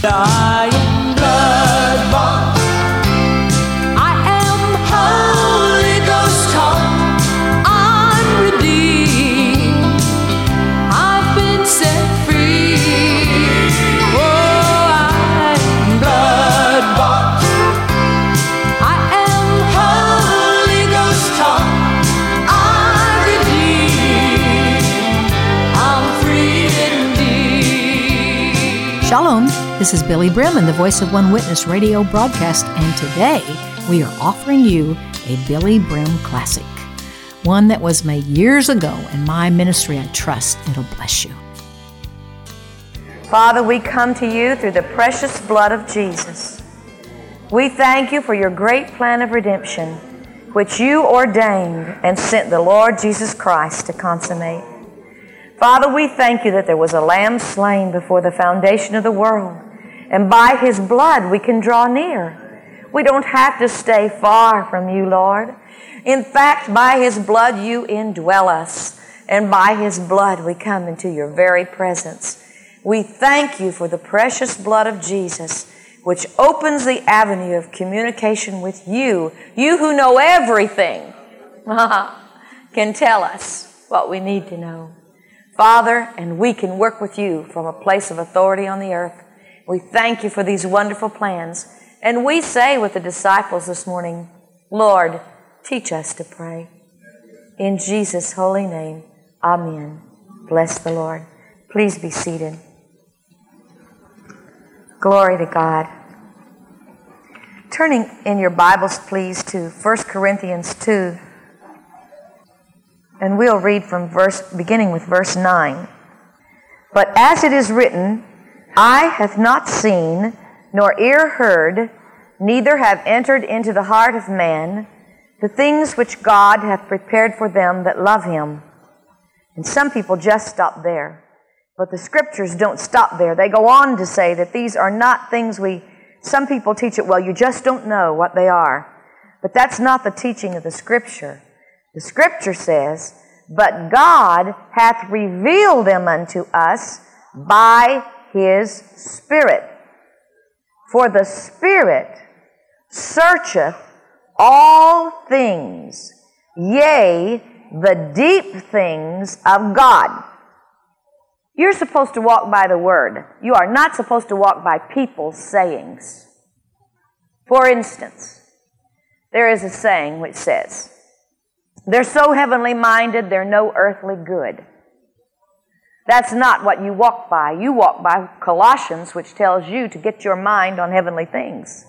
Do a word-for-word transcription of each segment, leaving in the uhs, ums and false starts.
I am blood bought. I am Holy Ghost taught. I'm redeemed. I've been set free. Oh, I am blood bought. I am Holy Ghost taught. I'm redeemed. I'm free indeed. Shalom. This is Billy Brim and the Voice of One Witness radio broadcast, and today we are offering you a Billy Brim classic, one that was made years ago in my ministry. I trust it'll bless you. Father, we come to you through the precious blood of Jesus. We thank you for your great plan of redemption, which you ordained and sent the Lord Jesus Christ to consummate. Father, we thank you that there was a lamb slain before the foundation of the world, and by his blood we can draw near. We don't have to stay far from you, Lord. In fact, by his blood you indwell us, and by his blood we come into your very presence. We thank you for the precious blood of Jesus, which opens the avenue of communication with you. You who know everything can tell us what we need to know. Father, and we can work with you from a place of authority on the earth. We thank you for these wonderful plans. And we say with the disciples this morning, Lord, teach us to pray. In Jesus' holy name, amen. Bless the Lord. Please be seated. Glory to God. Turning in your Bibles, please, to First Corinthians two. And we'll read from verse, beginning with verse nine. But as it is written, eye hath not seen, nor ear heard, neither have entered into the heart of man the things which God hath prepared for them that love him. And some people just stop there. But the scriptures don't stop there. They go on to say that these are not things we, some people teach it, well, you just don't know what they are. But that's not the teaching of the scripture. The scripture says, but God hath revealed them unto us by his Spirit. For the Spirit searcheth all things, yea, the deep things of God. You're supposed to walk by the Word. You are not supposed to walk by people's sayings. For instance, there is a saying which says, they're so heavenly minded, they're no earthly good. That's not what you walk by. You walk by Colossians, which tells you to get your mind on heavenly things.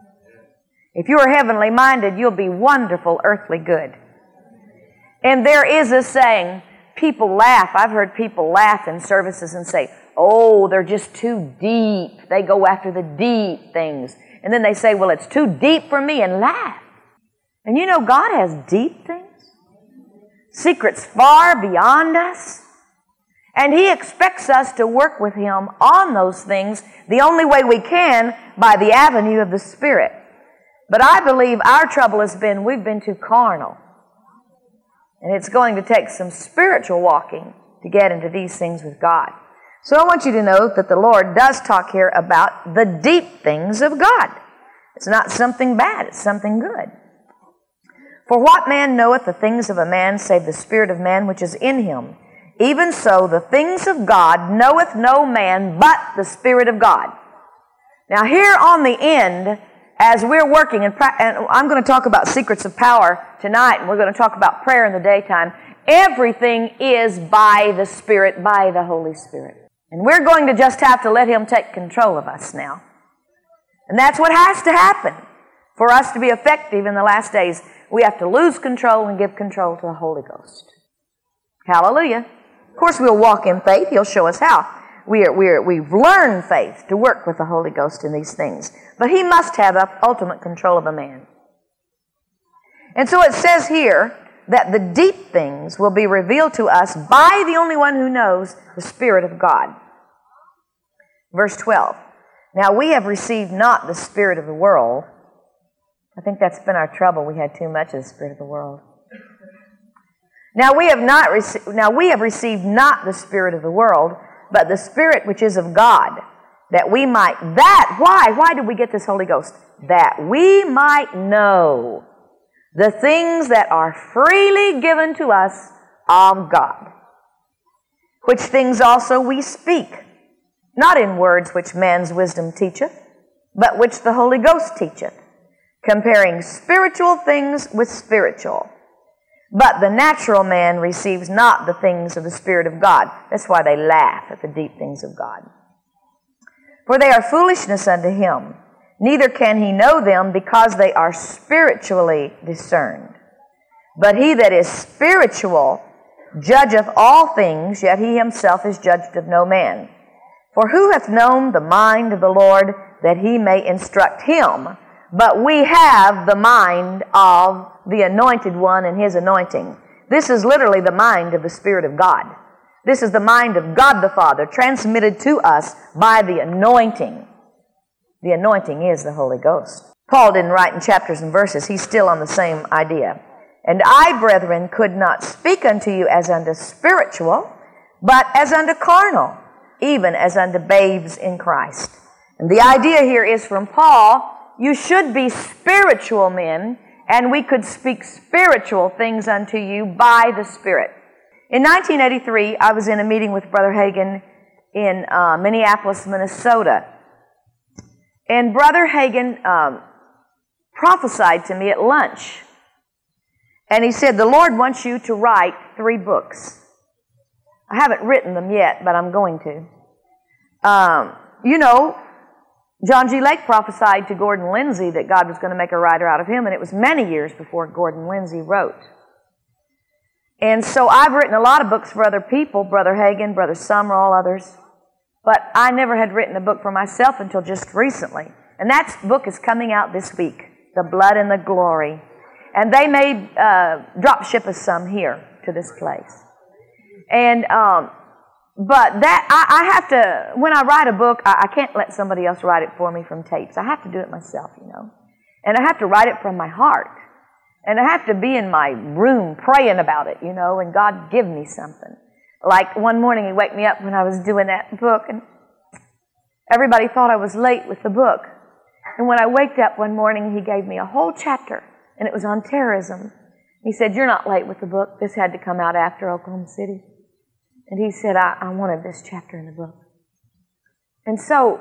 If you are heavenly minded, you'll be wonderful earthly good. And there is a saying, people laugh. I've heard people laugh in services and say, oh, they're just too deep. They go after the deep things. And then they say, well, it's too deep for me, and laugh. And you know, God has deep things. Secrets far beyond us. And he expects us to work with him on those things the only way we can, by the avenue of the Spirit. But I believe our trouble has been we've been too carnal. And it's going to take some spiritual walking to get into these things with God. So I want you to know that the Lord does talk here about the deep things of God. It's not something bad, it's something good. For what man knoweth the things of a man, save the spirit of man which is in him? Even so, the things of God knoweth no man but the Spirit of God. Now here on the end, as we're working, and, pra- and I'm going to talk about secrets of power tonight, and we're going to talk about prayer in the daytime, everything is by the Spirit, by the Holy Spirit. And we're going to just have to let him take control of us now. And that's what has to happen for us to be effective in the last days. We have to lose control and give control to the Holy Ghost. Hallelujah. Of course, we'll walk in faith. He'll show us how. We are, we are, we've learned faith to work with the Holy Ghost in these things. But he must have ultimate control of a man. And so it says here that the deep things will be revealed to us by the only one who knows, the Spirit of God. Verse twelve. Now we have received not the spirit of the world. I think that's been our trouble. We had too much of the spirit of the world. Now we have not received. Now we have received not the spirit of the world, but the Spirit which is of God, that we might, that, why? Why did we get this Holy Ghost? That we might know the things that are freely given to us of God, which things also we speak, not in words which man's wisdom teacheth, but which the Holy Ghost teacheth, comparing spiritual things with spiritual. But the natural man receives not the things of the Spirit of God. That's why they laugh at the deep things of God. For they are foolishness unto him, neither can he know them, because they are spiritually discerned. But he that is spiritual judgeth all things, yet he himself is judged of no man. For who hath known the mind of the Lord, that he may instruct him? But we have the mind of the Anointed One and His anointing. This is literally the mind of the Spirit of God. This is the mind of God the Father, transmitted to us by the anointing. The anointing is the Holy Ghost. Paul didn't write in chapters and verses. He's still on the same idea. And I, brethren, could not speak unto you as unto spiritual, but as unto carnal, even as unto babes in Christ. And the idea here is from Paul, you should be spiritual men, and we could speak spiritual things unto you by the Spirit. In nineteen eighty-three, I was in a meeting with Brother Hagin in uh, Minneapolis, Minnesota. And Brother Hagin um, prophesied to me at lunch. And he said, the Lord wants you to write three books. I haven't written them yet, but I'm going to. Um, you know, John G. Lake prophesied to Gordon Lindsay that God was going to make a writer out of him, and it was many years before Gordon Lindsay wrote. And so I've written a lot of books for other people, Brother Hagin, Brother Sumrall, others, but I never had written a book for myself until just recently. And that book is coming out this week, The Blood and the Glory. And they may uh, drop ship us some here to this place. And um, But that, I, I have to, when I write a book, I, I can't let somebody else write it for me from tapes. I have to do it myself, you know. And I have to write it from my heart. And I have to be in my room praying about it, you know, and God give me something. Like one morning He waked me up when I was doing that book, and everybody thought I was late with the book. And when I waked up one morning, He gave me a whole chapter, and it was on terrorism. He said, you're not late with the book. This had to come out after Oklahoma City. And He said, I, I wanted this chapter in the book. And so,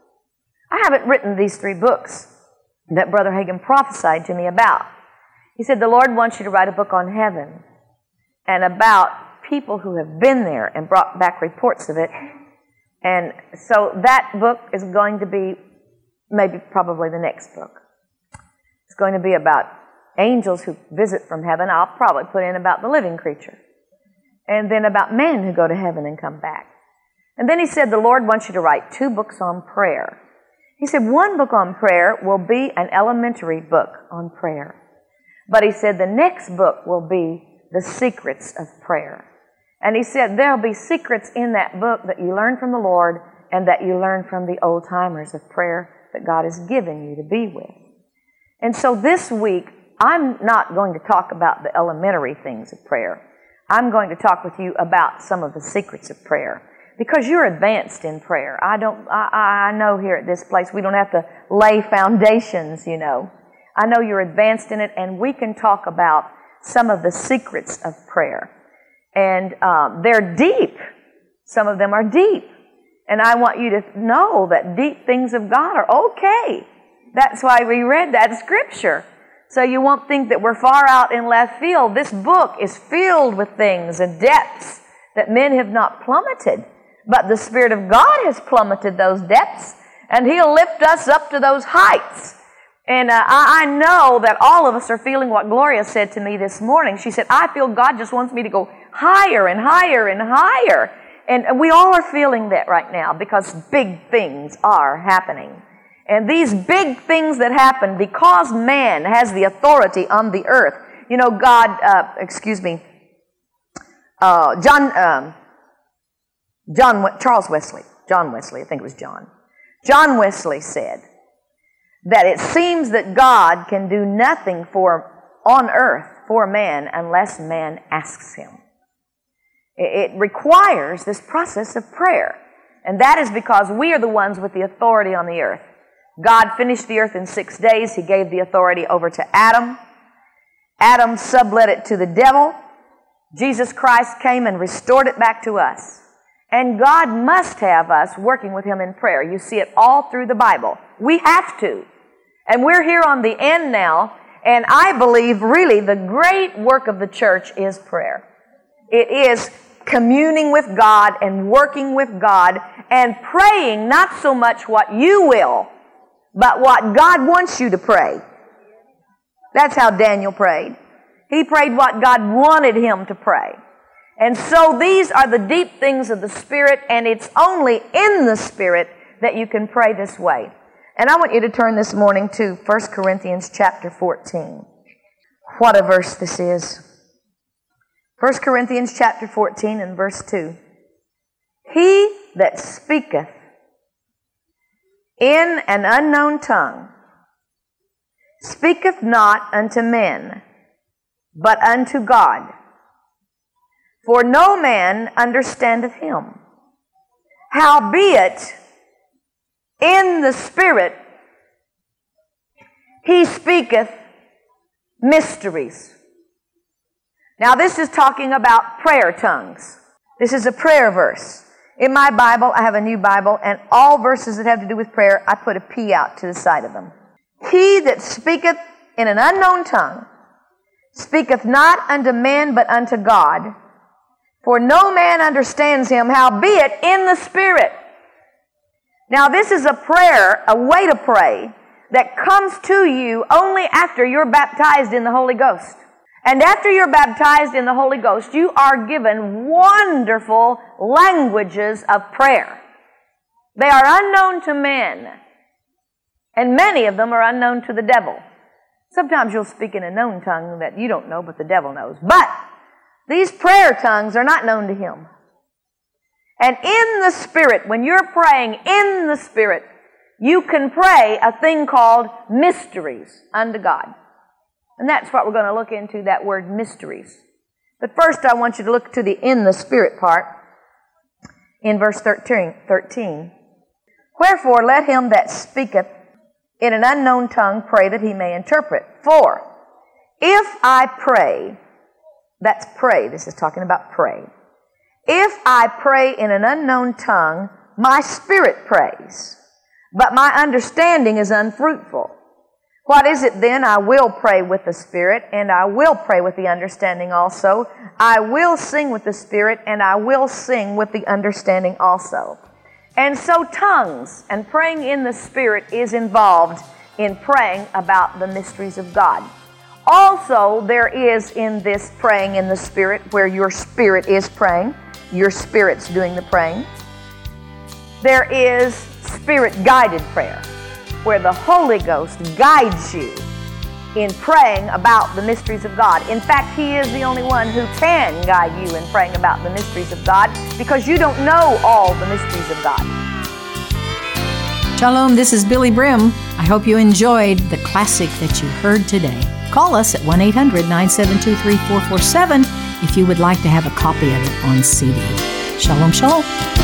I haven't written these three books that Brother Hagin prophesied to me about. He said, the Lord wants you to write a book on heaven and about people who have been there and brought back reports of it. And so that book is going to be maybe probably the next book. It's going to be about angels who visit from heaven. I'll probably put in about the living creature. And then about men who go to heaven and come back. And then he said, the Lord wants you to write two books on prayer. He said, one book on prayer will be an elementary book on prayer. But he said, the next book will be the secrets of prayer. And he said, there'll be secrets in that book that you learn from the Lord and that you learn from the old-timers of prayer that God has given you to be with. And so this week, I'm not going to talk about the elementary things of prayer. I'm going to talk with you about some of the secrets of prayer, because you're advanced in prayer. I don't. I, I know here at this place we don't have to lay foundations, you know. I know you're advanced in it, and we can talk about some of the secrets of prayer. And um, they're deep. Some of them are deep. And I want you to know that deep things of God are okay. That's why we read that scripture. So you won't think that we're far out in left field. This book is filled with things and depths that men have not plummeted. But the Spirit of God has plummeted those depths, and He'll lift us up to those heights. And uh, I, I know that all of us are feeling what Gloria said to me this morning. She said, I feel God just wants me to go higher and higher and higher. And we all are feeling that right now, because big things are happening. And these big things that happen because man has the authority on the earth. You know, God, uh, excuse me, uh, John, um, John, Charles Wesley, John Wesley, I think it was John. John Wesley said that it seems that God can do nothing for on earth for man unless man asks Him. It requires this process of prayer. And that is because we are the ones with the authority on the earth. God finished the earth in six days. He gave the authority over to Adam. Adam sublet it to the devil. Jesus Christ came and restored it back to us. And God must have us working with Him in prayer. You see it all through the Bible. We have to. And we're here on the end now, and I believe really the great work of the church is prayer. It is communing with God and working with God and praying not so much what you will, but what God wants you to pray. That's how Daniel prayed. He prayed what God wanted him to pray. And so these are the deep things of the Spirit, and it's only in the Spirit that you can pray this way. And I want you to turn this morning to First Corinthians chapter fourteen. What a verse this is. First Corinthians chapter fourteen and verse two. He that speaketh in an unknown tongue speaketh not unto men, but unto God. For no man understandeth him. Howbeit, in the Spirit, he speaketh mysteries. Now this is talking about prayer tongues. This is a prayer verse. In my Bible, I have a new Bible, and all verses that have to do with prayer, I put a P out to the side of them. He that speaketh in an unknown tongue speaketh not unto men, but unto God. For no man understands him, howbeit in the Spirit. Now this is a prayer, a way to pray, that comes to you only after you're baptized in the Holy Ghost. And after you're baptized in the Holy Ghost, you are given wonderful languages of prayer. They are unknown to men, and many of them are unknown to the devil. Sometimes you'll speak in a known tongue that you don't know, but the devil knows. But these prayer tongues are not known to him. And in the Spirit, when you're praying in the Spirit, you can pray a thing called mysteries unto God. And that's what we're going to look into, that word mysteries. But first I want you to look to the in the Spirit part in verse thirteen. Wherefore let him that speaketh in an unknown tongue pray that he may interpret. For if I pray, that's pray, this is talking about pray. If I pray in an unknown tongue, my spirit prays, but my understanding is unfruitful. What is it then? I will pray with the Spirit, and I will pray with the understanding also. I will sing with the Spirit, and I will sing with the understanding also. And so tongues and praying in the Spirit is involved in praying about the mysteries of God. Also, there is in this praying in the Spirit where your spirit is praying, your spirit's doing the praying. There is Spirit-guided prayer, where the Holy Ghost guides you in praying about the mysteries of God. In fact, He is the only one who can guide you in praying about the mysteries of God, because you don't know all the mysteries of God. Shalom, this is Billy Brim. I hope you enjoyed the classic that you heard today. Call us at one eight hundred nine seven two three four four seven if you would like to have a copy of it on C D. Shalom, shalom.